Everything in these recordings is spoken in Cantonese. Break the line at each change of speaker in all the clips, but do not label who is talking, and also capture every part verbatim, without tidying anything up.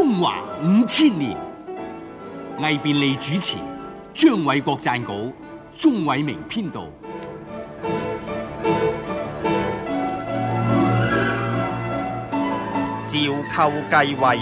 中華五千年，魏便利主持，張偉國撰稿，鍾偉明編導。
趙構繼位。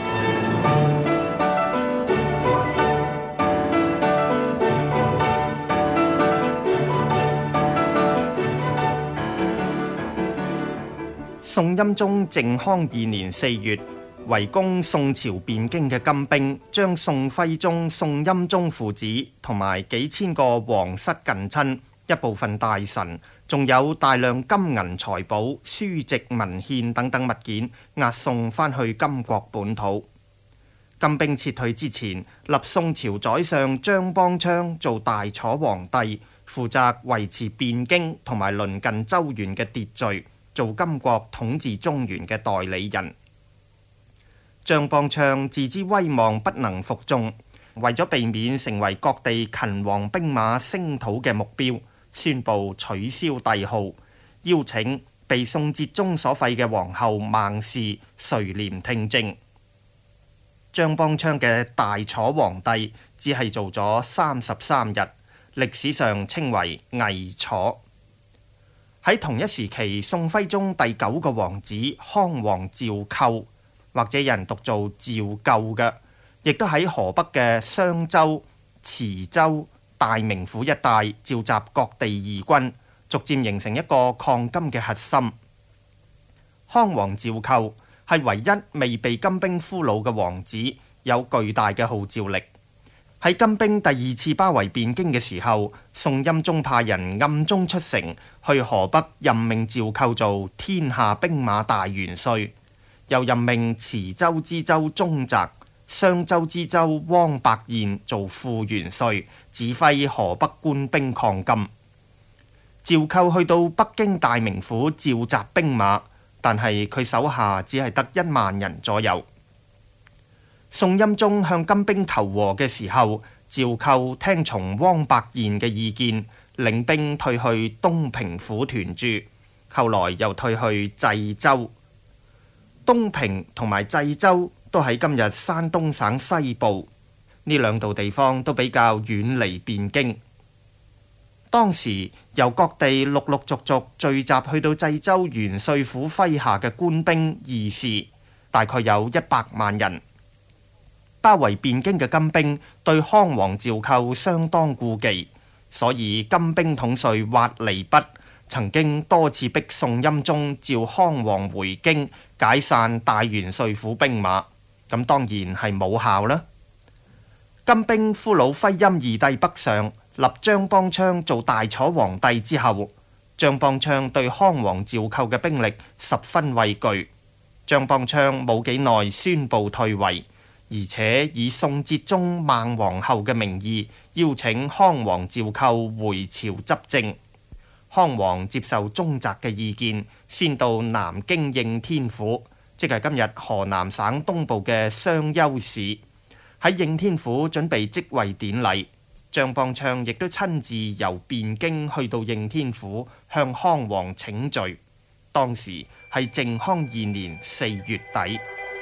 宋欽宗靖康二年四月，圍攻宋朝汴京嘅金兵，將宋徽宗、宋欽宗父子同埋幾千個皇室近親、一部分大臣，仲有大量金銀財寶、書籍文獻等等物件，押送返去金國本土。金兵撤退之前，立宋朝宰相張邦昌做大楚皇帝，負責維持汴京同埋鄰近州縣嘅秩序，做金國統治中原嘅代理人。張邦昌自知威望不能服眾，為咗避免成為各地勤王兵馬聲討嘅目標，宣布取消帝號，邀請被宋哲宗所廢嘅皇后孟氏垂簾聽政。張邦昌嘅大楚皇帝只係做咗三十三日，歷史上稱為偽楚。喺同一時期，宋徽宗第九個王子康王趙構，或者有人讀做趙構嘅，亦都喺河北嘅商州、池州、大名府一帶召集各地義軍，逐漸形成一個抗金嘅核心。康王趙構係唯一未被金兵俘虜嘅王子，有巨大嘅號召力。喺金兵第二次包圍汴京嘅時候，宋欽宗派人暗中出城，去河北任命趙構做天下兵馬大元帥，又任命池州知州宗澤、商州知州汪伯彥做副元帥，指揮河北官兵抗金。趙構去到北京大名府召集兵馬，但係佢手下只係得一萬人左右。宋欽宗向金兵求和嘅時候，趙構聽從汪伯彥嘅意見，領兵退去東平府屯駐，後來又退去濟州。東平同埋濟州都喺今日山東省西部，呢兩度地方都比較遠離汴京。當時由各地陸陸續續聚集去到濟州元帥府麾下嘅官兵義士，大概有一百萬人。包圍汴京嘅金兵對康王趙構相當顧忌，所以金兵統帥挖彌弼曾經多次逼宋欽宗召康王回京，解散大元帥府兵馬，咁當然係冇效啦。金兵俘虜徽欽二帝北上，立張邦昌做大楚皇帝之後，張邦昌對康王趙構嘅兵力十分畏懼，張邦昌冇幾耐宣布退位，而且以宋哲宗孟皇后嘅名義邀請康王趙構回朝執政。康王接受宗澤嘅意見，先到南京應天府，即係今日河南省東部嘅商丘市，喺應天府準備即位典禮。張邦昌亦都親自由汴京去到應天府向康王請罪。當時係靖康二年四月底。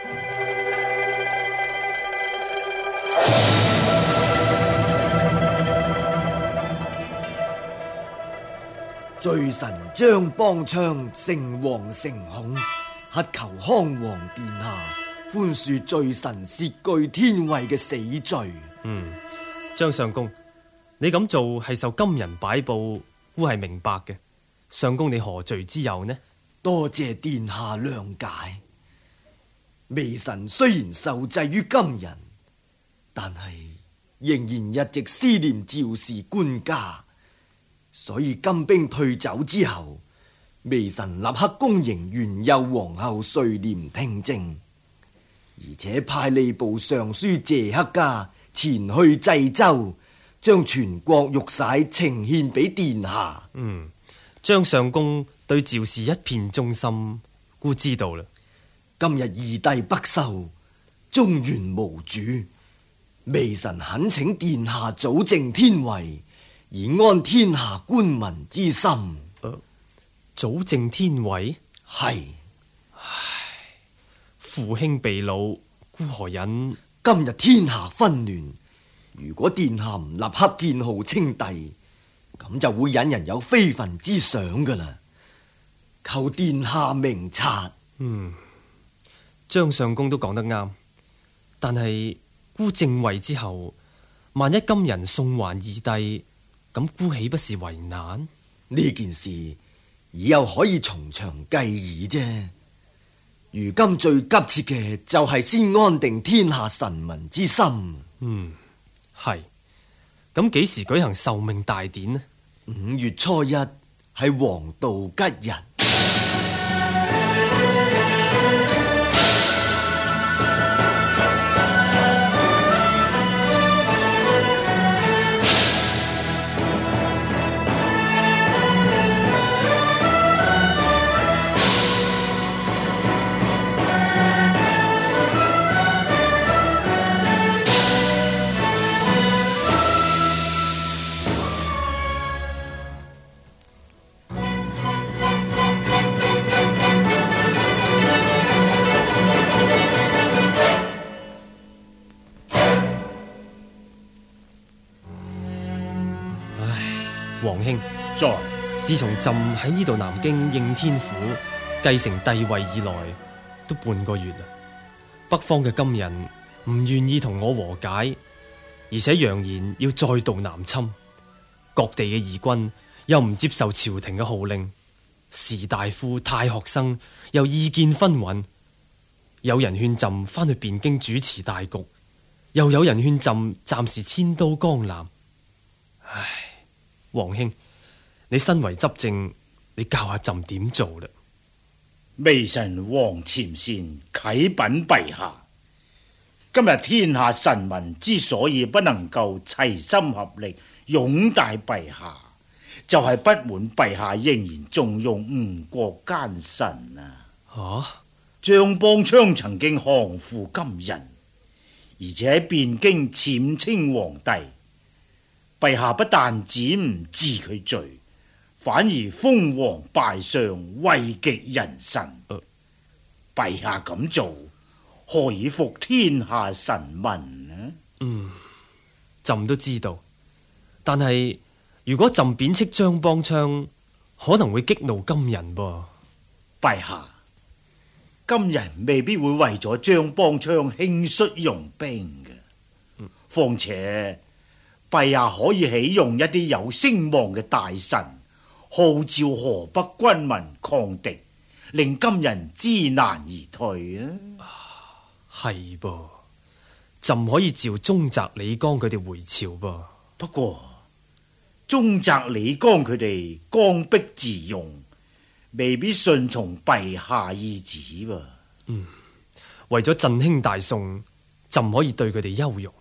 罪臣張邦昌誠惶誠恐，乞求康王殿下寬恕罪臣竊據天位嘅死罪。
嗯，張相公，你咁做係受金人擺布，孤係明白嘅。相公，你何罪之有呢？
多謝殿下諒解。微臣雖然受制於金人，但係仍然一直思念趙氏官家，所以金兵退走之後，微臣立刻恭迎元佑皇后垂簾聽政，而且派吏部尚書謝克家前去濟州，將全國玉璽呈獻俾殿下。
嗯，張相公對趙氏一片忠心，姑知道啦。
今日二帝北狩，中原無主，微臣懇請殿下早正天位，以安天下官民之心。
呃、早正天位？
係。
唉，父兄被擄， 孤河忍
今日天下紛亂，如果殿下唔立刻建號稱帝，咁就會引人有非分之想噶啦。求殿下明察。
嗯，張相公都講得啱，但係孤正位之後，萬一今人送還義帝，咁孤豈不是為難？
呢件事以後可以從長計議啫。如今最急切嘅就係先安定天下臣民之心。
嗯，係。咁幾時舉行受命大典呢？
五月初一係黃道吉日。
王兄，
在
自從朕喺呢度南京應天府繼承帝位以來，都半個月啦。北方嘅金人唔願意同我和解，而且揚言要再度南侵。各地嘅義軍又唔接受朝廷嘅號令，士大夫、太學生又意見紛紜。有人勸朕翻去汴京主持大局，又有人勸朕暫時遷都江南。唉，王兄，你身為執政，你教下朕點做啦？
微臣王潛善啟稟陛下，今日天下臣民之所以不能夠齊心合力擁戴陛下，就係、是、不滿陛下仍然重用吳國奸臣啊！
啊！
張邦昌曾經降附金人，而且喺汴京僭稱皇帝。陛下不但止唔治佢罪，反而封王拜相，位極人臣。呃、陛下咁做，何以服天下臣民呢？
嗯，朕都知道，但係如果朕貶斥張邦昌，可能會激怒金人噃。
陛下，金人未必會為咗張邦昌輕率用兵嘅，嗯、況且。陛下可以起用一啲有聲望嘅大臣，號召河北軍民抗敵，令金人知難而退啊！
係噃，朕可以召宗澤、李綱佢哋回朝噃。
不過，宗澤、李綱佢哋剛愎自用，未必順從陛下意旨噃。
嗯，為咗振興大宋，朕可以對佢哋優容。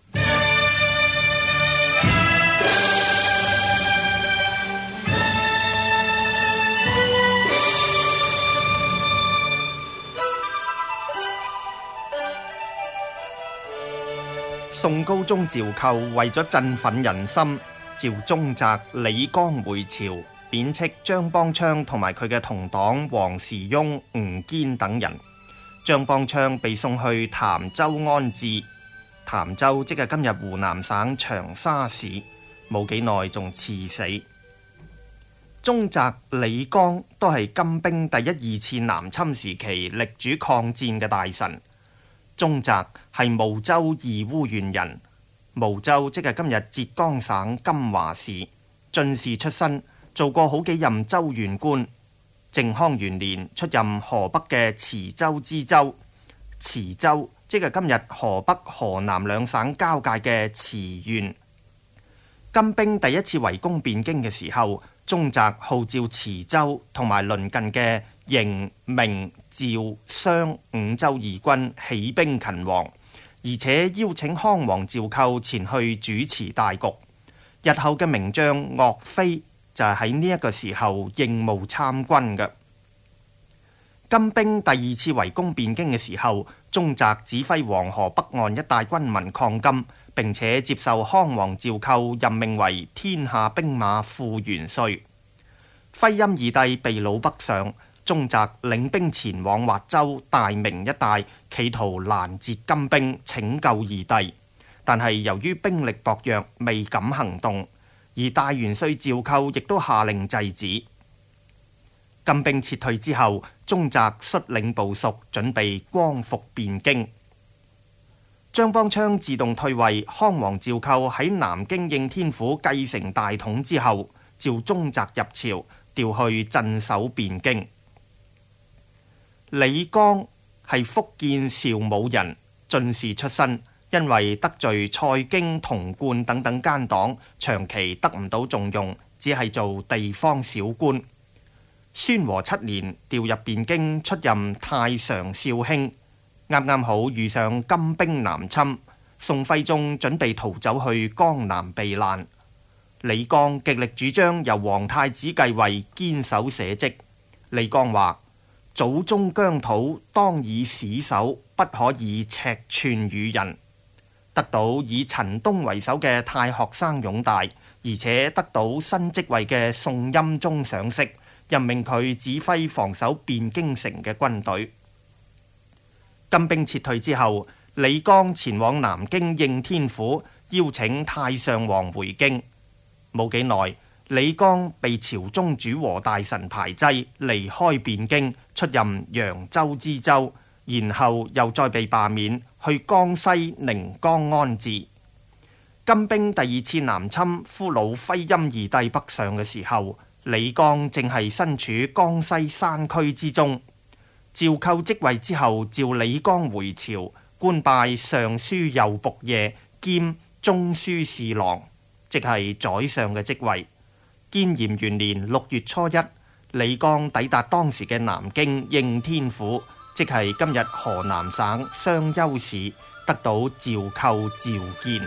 宋高宗趙構為咗振奮人心，召宗澤、李綱回朝，貶斥張邦昌同埋佢嘅同黨黃時雍、吳堅等人。張邦昌被送去潭州安置，潭州即係今日湖南省長沙市，冇幾耐仲賜死。宗澤、李綱都係金兵第一二次南侵時期力主抗戰嘅大臣。宗澤係廬州義烏縣人，廬州即係今日浙江省金華市，進士出身，做過好幾任州縣官。靖康元年出任河北嘅池州知州，池州即係今日河北、河南兩省交界嘅池縣。金兵第一次圍攻汴京嘅時候，宗澤號召池州同埋鄰近嘅營、明、趙、襄五州義軍起兵勤王，而且邀請康王趙構前去主持大局。日後嘅名將岳飛就係喺呢一個時候應募參軍嘅。金兵第二次圍攻汴京嘅時候，宗澤指揮黃河北岸一帶軍民抗金，並且接受康王趙構任命為天下兵馬副元帥。徽欽二帝被擄北上， 宗澤領兵前往滑州、大名一帶，企圖攔截金兵，拯救義帝。但係由於兵力薄弱，未敢行動。而大元帥趙構亦都下令制止。金兵撤退之後，宗澤率領部屬準備光復汴京。張邦昌自動退位，康王趙構喺南京應天府繼承大統之後，召宗澤入朝，調去鎮守汴京。李綱係福建邵武人，進士出身，因為得罪蔡京、童貫等等奸黨，長期得唔到重用，只係做地方小官。宣和七年調入汴京出任太常少卿，啱啱好遇上金兵南侵，宋徽宗準備逃走去江南避難。李綱極力主張由皇太子繼位，堅守社稷。李綱話：祖宗疆土當以史守，不可以尺寸與人。得到以陳東為首嘅太學生擁戴，而且得到新職位嘅宋欽宗賞識，任命佢指揮防守汴京城嘅軍隊。金兵撤退之後，李綱前往南京應天府，邀請太上皇回京。冇幾耐，李綱被朝中主和大臣排擠，離開汴京，出任揚州知州，然後又再被罷免，去江西寧江安置。金兵第二次南侵，俘虜徽欽二帝北上嘅時候，李綱正係身處江西山區之中。趙構即位之後，召李綱回朝，官拜尚書右僕射兼中書侍郎，即係宰相嘅職位。建炎元年六月初一，李綱抵達當時嘅南京應天府，即係今日河南省商丘市，得到趙構召見。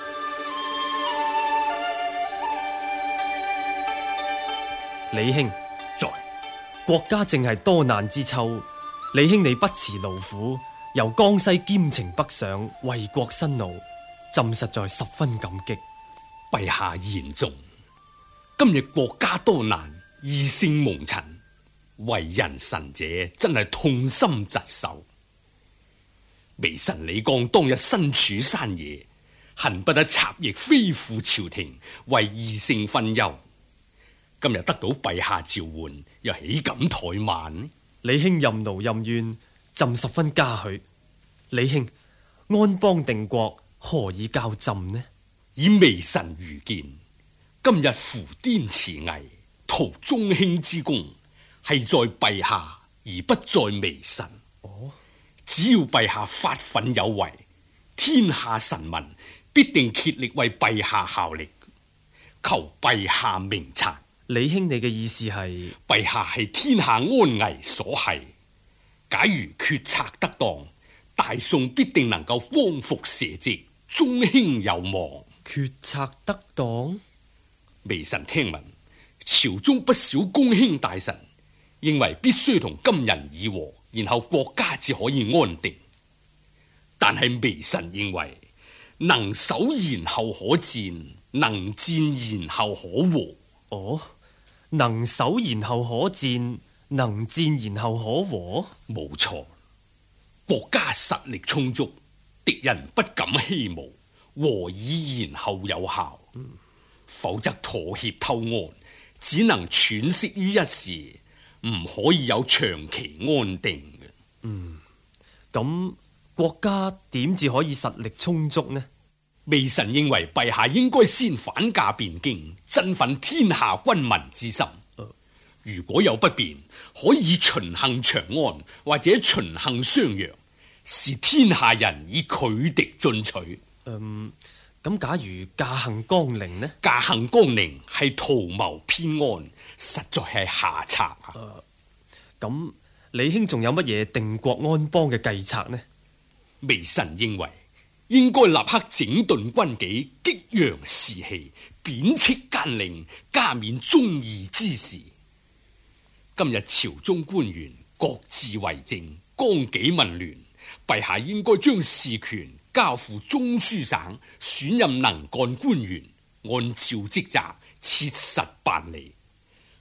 李兄，
在
國家正係多難之秋，李兄你不辭勞苦，由江西兼程北上，為國辛勞，朕實在十分感激。
陛下言重，今日國家多難，義聖蒙塵，為人臣者真係痛心疾首。微臣李綱當日身處山野，恨不得插翼飛赴朝廷，為義聖分憂。今日得到陛下召喚，又豈敢怠慢呢？
李兄任勞任怨，朕十分嘉許。李兄安邦定國，何以教朕呢？
以微臣愚見，今日扶滇辭危，圖中興之功，係在陛下而不在微臣。
哦，
只要陛下發奮有為，天下臣民必定竭力為陛下效力，求陛下明察。
李兄你嘅意思係？
陛下係天下安危所繫，假如決策得當，大宋必定能夠光復社稷，中興有望。
決策得當？
微臣聽聞朝中不少公卿大臣認為必須同金人議和，然後國家至可以安定。但係微臣認為，能守然後可戰，能戰然後可和。
哦，能守然後可戰，能戰然後可和？
冇錯，國家實力充足，敵人不敢欺侮，和以然後有效。嗯、否則妥協偷安，只能喘息於一時，唔可以有長期安定嘅。
嗯，咁國家點至可以實力充足呢？
微臣認為陛下應該先反駕汴京，振奮天下軍民之心。呃、如果有不便，可以巡幸長安或者巡幸襄陽，使天下人以拒敵進取。
嗯，咁假如駕幸江陵呢？
駕幸江陵係圖謀偏安，實在係下策啊。
咁、呃、李兄仲有乜嘢定國安邦嘅計策呢？
微臣認為應該立刻整頓軍紀，激揚士氣，貶斥奸佞，加冕忠義之士。今日朝中官員各自為政，綱紀紊亂，陛下應該將事權交付中書省，選任能幹官員，按照職責切實辦理。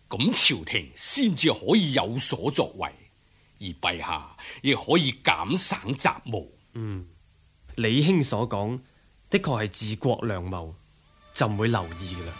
咁朝廷先至可以有所作為，而陛下亦可以減省雜務。
嗯，李兄所講的確係治國良謀，就唔會留意噶啦。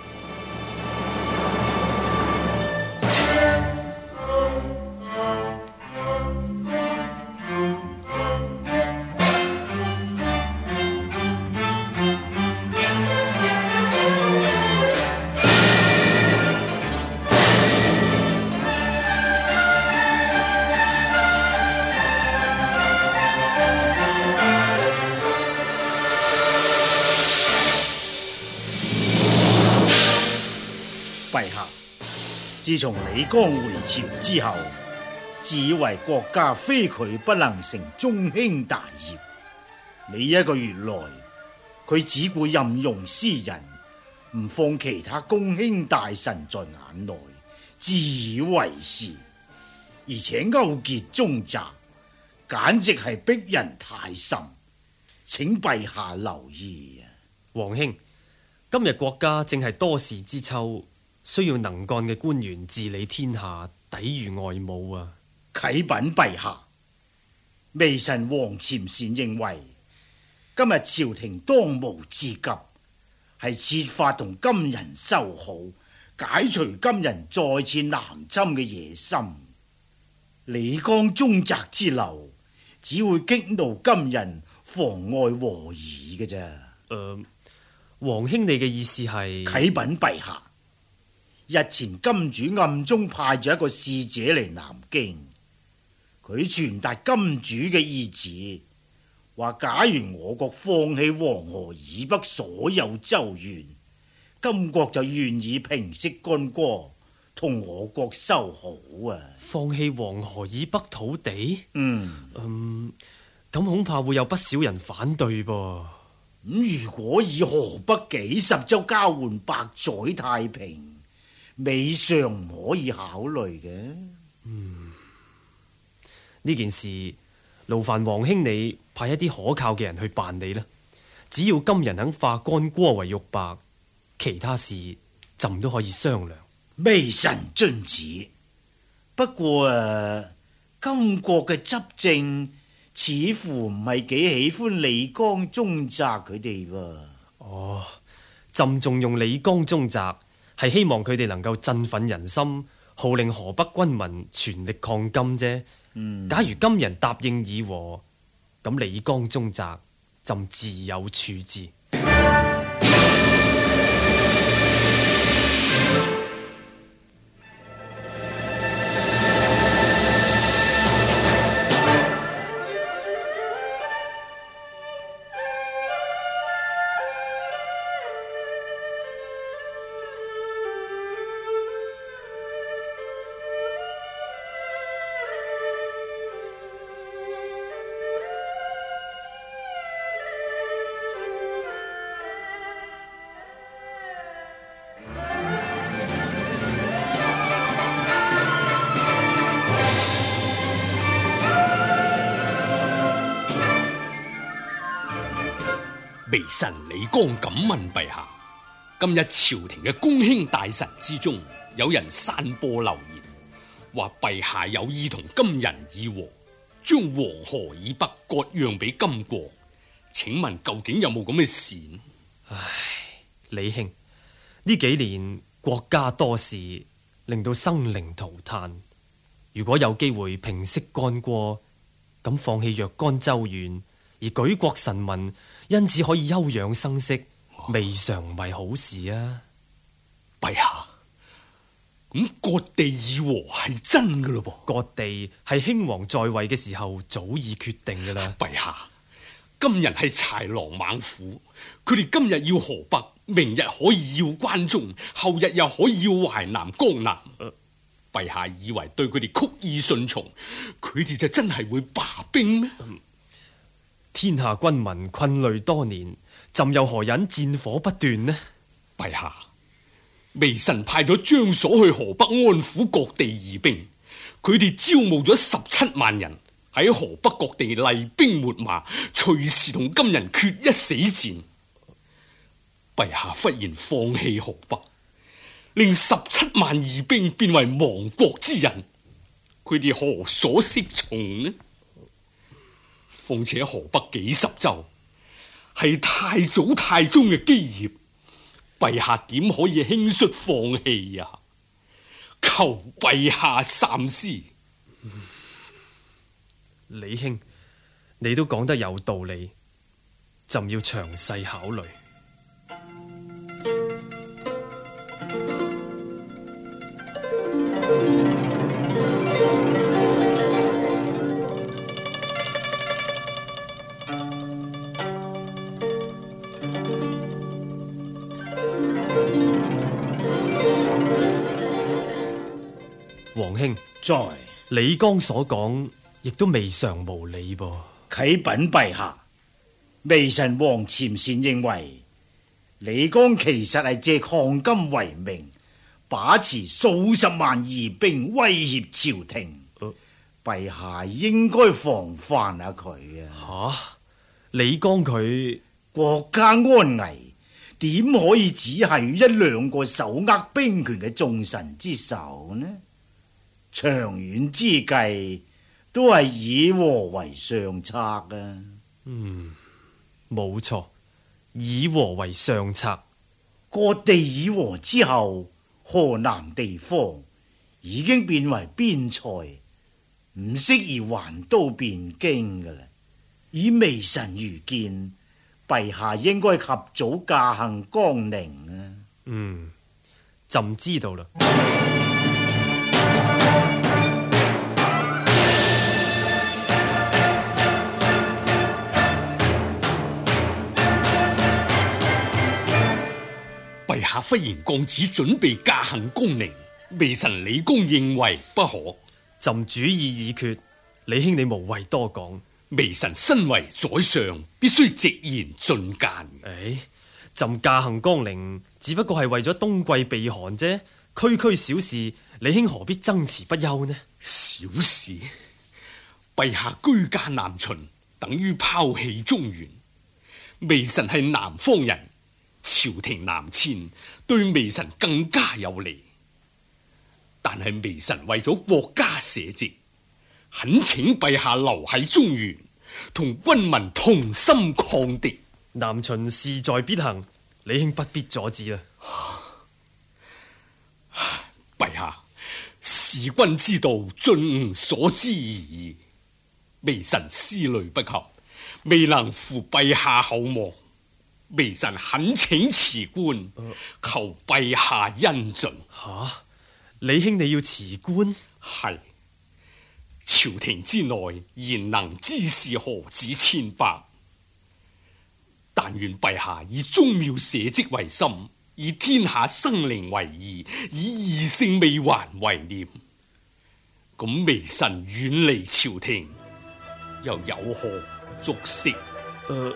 陛下，自從李剛回朝之後，自以為國家非佢不能成中興大業。呢一個月來，佢只顧任用私人，唔放其他公卿大臣在眼內，自以為是，而且勾結宗宅，簡直係逼人太甚，請陛下留意啊！
皇兄，今日國家正係多事之秋，需要能幹嘅官員治理天下，抵禦外侮啊！
啟稟陛下，微臣王潛善認為，今日朝廷當務之急係設法同金人修好，解除金人再次南侵嘅野心。李剛宗宅之流，只會激怒金人，妨礙和議嘅啫。誒、
呃，皇兄你嘅意思係？
啟稟陛下，日前金主暗中派咗一個使者嚟南京，佢傳達金主嘅意旨，話假如我國放棄黃河以北所有州縣，金國就願意平息干戈，同我國修好啊！
放棄黃河以北土地？
嗯
嗯，咁恐怕會有不少人反對噃。
咁如果以河北幾十州交換百載太平，未嘗唔可以考慮嘅。
嗯，呢件事勞煩皇兄你派一啲可靠嘅人去辦理啦。只要金人肯化干戈為玉帛，其他事朕都可以商量。
微臣遵旨。不過誒，金國嘅執政似乎唔係幾喜歡李剛宗宅佢哋喎。
哦，朕重用李剛宗宅，係希望佢哋能夠振奮人心，號令河北軍民全力抗金啫。
嗯，
假如金人答應議和，咁李剛宗宅朕自有處置。
微臣李剛敢問陛下，今日朝廷嘅公卿大臣之中，有人散播流言，話陛下有意同金人議和，將黃河以北割讓俾金國。請問究竟有冇咁嘅事？
唉，李兄，呢幾年國家多事，令到生靈塗炭。如果有機會平息干戈，咁放棄若干州縣，而舉國臣民因此可以休養生息，未嘗唔係好事啊！
陛下，咁割地議和係真噶咯噃？
割地係興王在位嘅時候早已決定噶啦。
陛下，今日係豺狼猛虎，佢哋今日要河北，明日可以要關中，後日又可以要淮南、江南。呃陛下以為對佢哋曲意順從，佢哋就真係會罷兵咩？
嗯，天下軍民困累多年，朕又何忍戰火不斷呢？
陛下，微臣派咗張所去河北安撫各地義兵，佢哋招募咗十七萬人喺河北各地厲兵秣馬，隨時同金人決一死戰。陛下忽然放棄河北， 令十七萬義兵變為亡國之人，佢哋何所適從呢？況且河北幾十州係太祖太宗嘅基業，陛下點可以輕率放棄呀？求陛下三思。
李兄，你都講得有道理，朕要詳細考慮。皇兄，
在
李剛所講亦都未嘗無理噃。
啟稟陛下，微臣王潛善認為李剛其實係借抗金為名，把持數十萬義兵威脅朝廷。陛、呃、下應該防範下佢啊！
吓，李剛佢
國家安危，點可以只係一兩個手握兵權嘅眾臣之手呢？長遠之計，都係以和為上策啊！
嗯，冇錯，以和為上策。
割地以和之後，河南地方已經變為邊塞，唔適宜還都汴京噶啦。以微臣愚見，陛下應該及早駕行江寧啊！
嗯，朕知道啦。
陛下忽然降旨準備駕行江寧，微臣李剛認為不可。
朕主意已決，李兄你無謂多講。
微臣身為宰相，必須直言進諫。
誒，朕駕行江寧，只不過係為咗冬季避寒啫，區區小事，李兄何必爭持不休呢？
小事，陛下居家南巡，等於拋棄中原。微臣係南方人，朝廷南遷對微臣更加有利。但係微臣為咗國家社稷，懇請陛下留喺中原，同軍民同心抗敵。
南巡勢在必行，李兄不必阻止啦。
陛下，事君之道，盡吾所知而已。微臣思慮不及，未能負陛下厚望。微臣懇請辭官，呃、求陛下恩准。
吓，李兄你要辭官？
係，朝廷之內賢能之士何止千百，但願陛下以宗廟社稷為心，以天下生靈為義，以義勝未還為念。咁微臣遠離朝廷，又有何足惜？
呃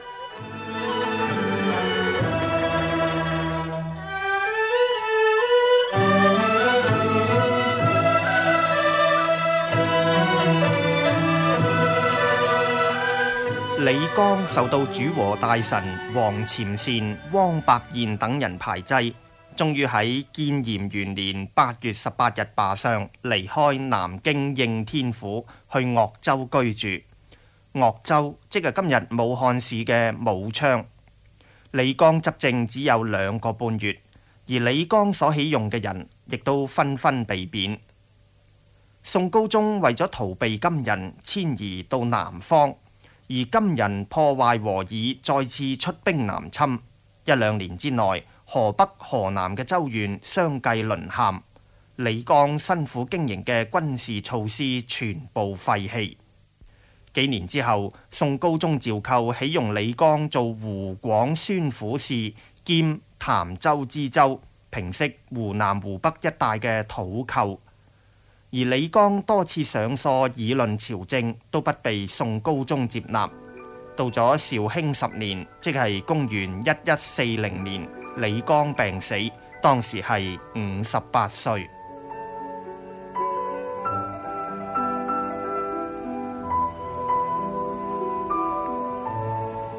李剛受到主和大臣王潛善、汪伯彥等人排擠，終於喺建炎元年八月十八日罷相，離開南京應天府去鄂州居住。鄂州即係今日武漢市嘅武昌。李剛執政只有兩個半月，而李剛所起用嘅人亦都紛紛被貶。宋高宗為咗逃避金人，遷移到南方。而金人破壞和議，再次出兵南侵。一兩年之內，河北、河南嘅州縣相繼淪陷。李剛辛苦經營嘅軍事措施全部廢棄。幾年之後，宋高宗趙構起用李剛做湖廣宣撫使兼潭州知州，平息湖南、湖北一帶嘅土寇。而李剛多次上疏議論朝政，都不被宋高宗接納。到咗紹興十年，即係公元一一四零年，李剛病死，當時係五十八歲。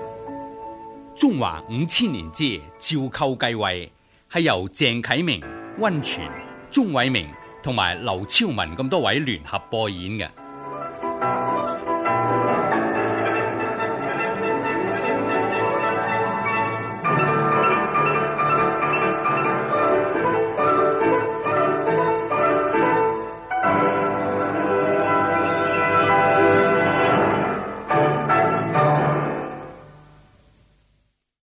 中華五千年之趙構繼位，係由鄭啟明、
溫泉、鐘偉明同埋劉超文咁多位聯合播演嘅。